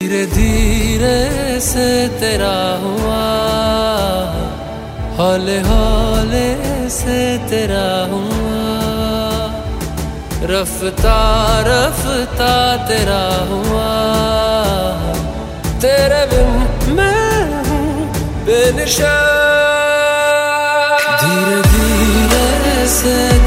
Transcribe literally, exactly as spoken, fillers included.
धीरे धीरे से तेरा हुआ, हौले हौले से तेरा हुआ, रफ्ता रफ्ता तेरा हुआ। तेरे बिन मैं हूँ बेनिशान। धीरे धीरे से